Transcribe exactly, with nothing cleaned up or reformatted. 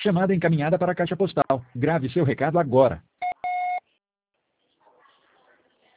Chamada encaminhada para a caixa postal. Grave seu recado agora.